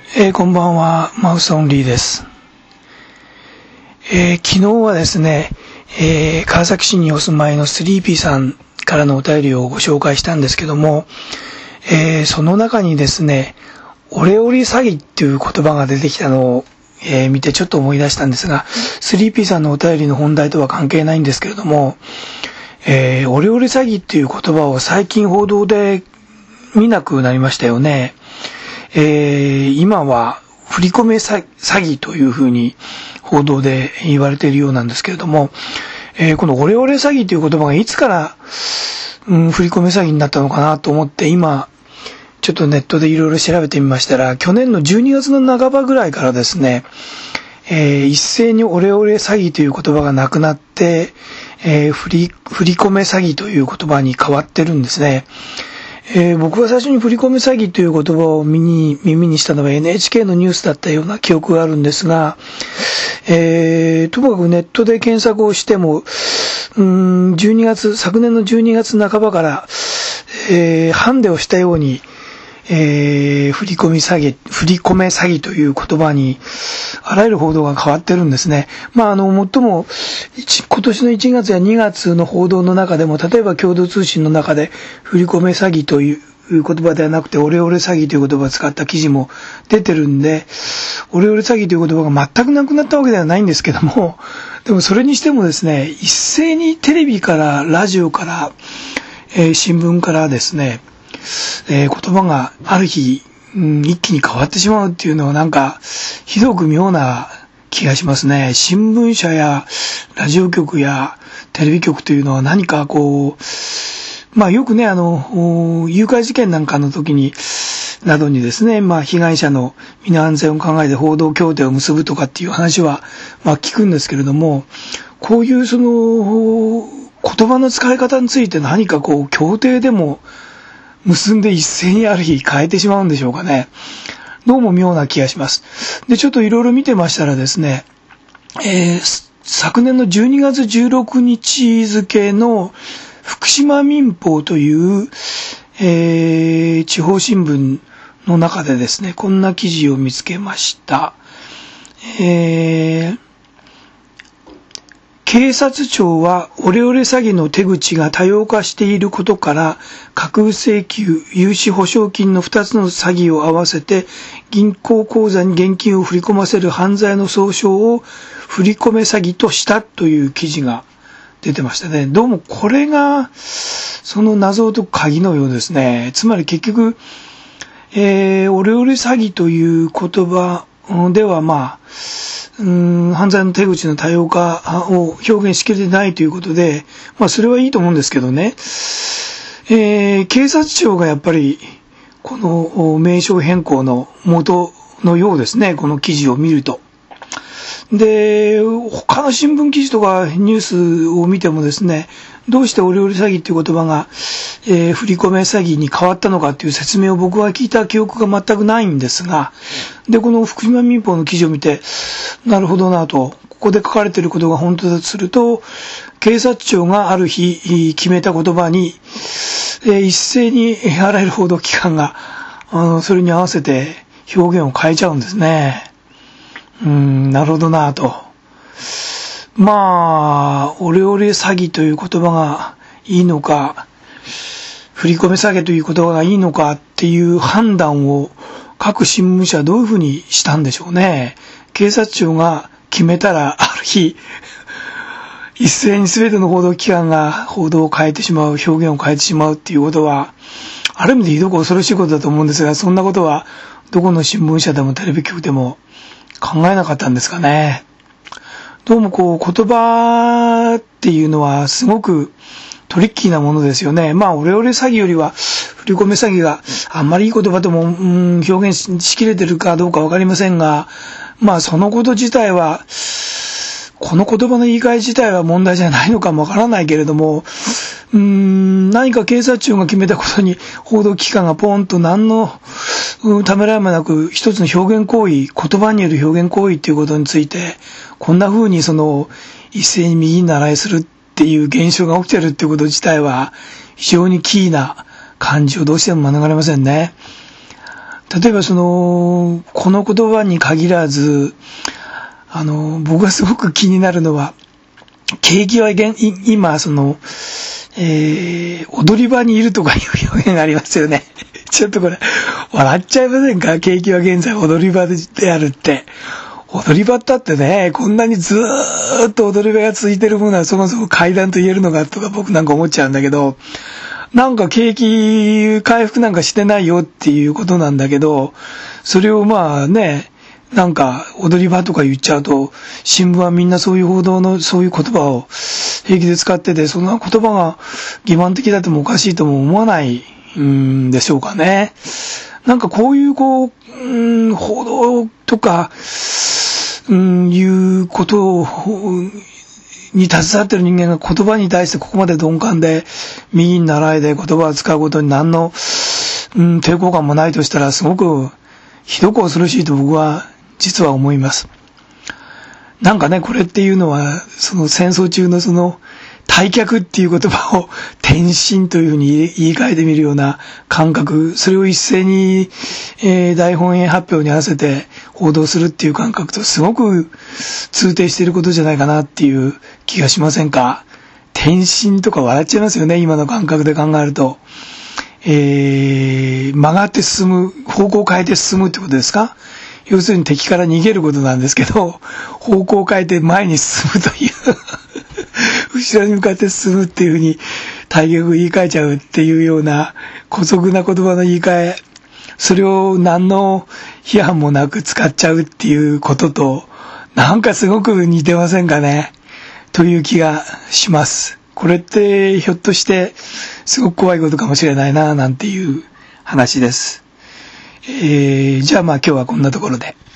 こんばんは、マウスオンリーです。昨日はですね、川崎市にお住まいのスリーピーさんからのお便りをご紹介したんですけども、その中にですね、オレオレ詐欺っていう言葉が出てきたのを、見てちょっと思い出したんですが、スリーピーさんのお便りの本題とは関係ないんですけれども、オレオレ詐欺っていう言葉を最近報道で見なくなりましたよね。今は振り込め詐欺というふうに報道で言われているようなんですけれども、このオレオレ詐欺という言葉がいつから、振り込め詐欺になったのかなと思って今ちょっとネットでいろいろ調べてみましたら、去年の12月の半ばぐらいからですね、一斉にオレオレ詐欺という言葉がなくなって、振り込め詐欺という言葉に変わってるんですね。僕が最初に振り込め詐欺という言葉を耳にしたのは NHK のニュースだったような記憶があるんですが、ともかくネットで検索をしても、昨年の12月半ばから、ハンデをしたように、振り込め詐欺という言葉にあらゆる報道が変わってるんですね。最も今年の1月や2月の報道の中でも、例えば共同通信の中で振り込め詐欺という言葉ではなくてオレオレ詐欺という言葉を使った記事も出てるんで、オレオレ詐欺という言葉が全くなくなったわけではないんですけども、でもそれにしてもですね、一斉にテレビからラジオから、新聞からですね、言葉がある日、一気に変わってしまうっていうのはなんかひどく妙な気がしますね。新聞社やラジオ局やテレビ局というのは何かこう、よくね、誘拐事件なんかの時になどにですね、被害者の身の安全を考えて報道協定を結ぶとかっていう話は聞くんですけれども、こういうその言葉の使い方について何かこう協定でも結んで一斉にある日変えてしまうんでしょうかね。どうも妙な気がします。で、ちょっといろいろ見てましたらですね、昨年の12月16日付の福島民報という、地方新聞の中でですね、こんな記事を見つけました。警察庁はオレオレ詐欺の手口が多様化していることから、架空請求、融資保証金の2つの詐欺を合わせて銀行口座に現金を振り込ませる犯罪の総称を振り込め詐欺としたという記事が出てましたね。どうもこれがその謎を解く鍵のようですね。つまり結局、オレオレ詐欺という言葉では犯罪の手口の多様化を表現しきれてないということで、それはいいと思うんですけどね。警察庁がやっぱりこの名称変更の元のようですね。この記事を見ると。で、他の新聞記事とかニュースを見てもですね、どうしてオレオレ詐欺っていう言葉が、振り込め詐欺に変わったのかっていう説明を僕は聞いた記憶が全くないんですが、で、この福島民報の記事を見て、なるほどなと、ここで書かれていることが本当だとすると、警察庁がある日決めた言葉に、一斉にあらゆる報道機関が、それに合わせて表現を変えちゃうんですね。なるほどなと。オレオレ詐欺という言葉がいいのか、振り込め詐欺という言葉がいいのかっていう判断を各新聞社はどういうふうにしたんでしょうね。警察庁が決めたらある日、一斉に全ての報道機関が報道を変えてしまう、表現を変えてしまうっていうことは、ある意味でひどく恐ろしいことだと思うんですが、そんなことはどこの新聞社でもテレビ局でも考えなかったんですかね。どうも言葉っていうのはすごくトリッキーなものですよね。オレオレ詐欺よりは振り込め詐欺があんまりいい言葉とも表現しきれてるかどうかわかりませんが、そのこと自体は、この言葉の言い換え自体は問題じゃないのかもわからないけれども、何か警察庁が決めたことに報道機関がポンと何のためらいもなく一つの表現行為、言葉による表現行為っていうことについて、こんな風に一斉に右に習いするっていう現象が起きてるっていうこと自体は非常にキーな感じをどうしても免れませんね。 例えばこの言葉に限らず、僕がすごく気になるのは、景気は今、踊り場にいるとかいう表現がありますよね。ちょっとこれ、笑っちゃいませんか？景気は現在踊り場であるって。踊り場だってね、こんなにずーっと踊り場が続いてるものはそもそも階段と言えるのかとか僕なんか思っちゃうんだけど、なんか景気回復なんかしてないよっていうことなんだけど、それをまあね、なんか踊り場とか言っちゃうと、新聞はみんなそういう報道のそういう言葉を平気で使ってて、そんな言葉が欺瞞的だってもおかしいとも思わないんでしょうかね。なんかこういう報道とか、いうことに携わってる人間が言葉に対してここまで鈍感で、右に習いで言葉を使うことに何の、抵抗感もないとしたら、すごくひどく恐ろしいと僕は実は思います。なんかね、これっていうのは、戦争中の退却っていう言葉を転進というふうに言い換えてみるような感覚、それを一斉に、大本営発表に合わせて報道するっていう感覚とすごく通底していることじゃないかなっていう気がしませんか？転進とか笑っちゃいますよね、今の感覚で考えると。曲がって進む、方向を変えて進むってことですか？要するに敵から逃げることなんですけど、方向を変えて前に進むという後ろに向かって進むっていうふうに大逆言い換えちゃうっていうような姑息な言葉の言い換え、それを何の批判もなく使っちゃうっていうことと、なんかすごく似てませんかね、という気がします。これってひょっとしてすごく怖いことかもしれないな、なんていう話です。じゃあまあ今日はこんなところで。